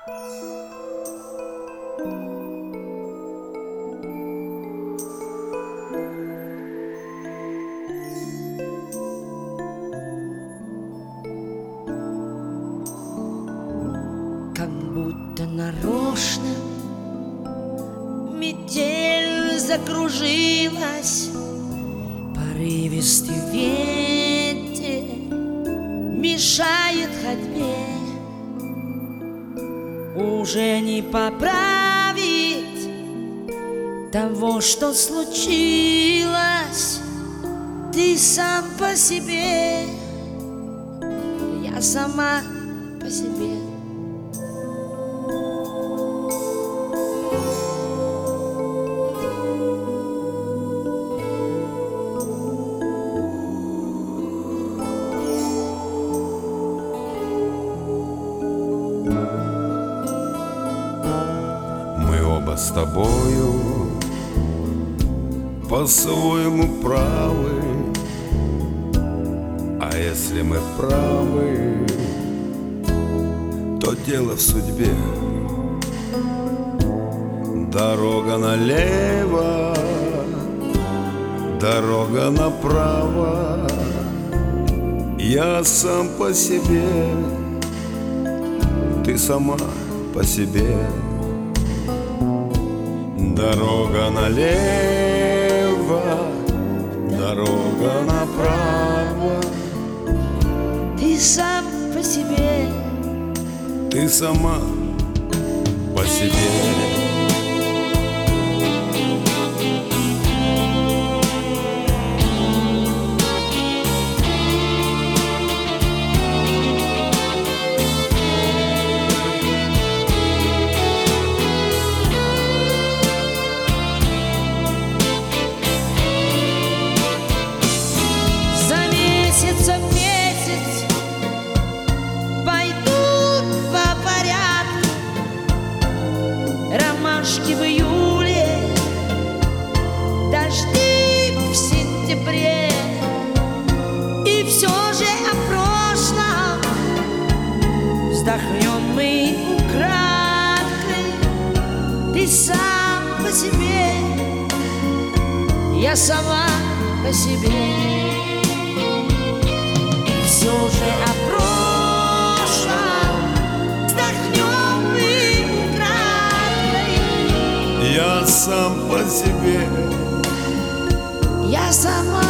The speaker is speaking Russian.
Как будто нарочно метель закружилась, порывистый ветер мешает ходьбе. Уже не поправить того, что случилось. Ты сам по себе, я сама по себе. С тобою по-своему правы, а если мы правы, то дело в судьбе. Дорога налево, дорога направо, я сам по себе, ты сама по себе. Дорога налево, дорога направо, ты сам по себе, ты сама по себе. В месяц пойдут по порядку ромашки в июле, дожди в сентябре. И все же о прошлом вздохнем мы украдкой. Ты сам по себе, я сама по себе. Все же о прошлом вздохнем мы украдкой. Я сам по себе, я сама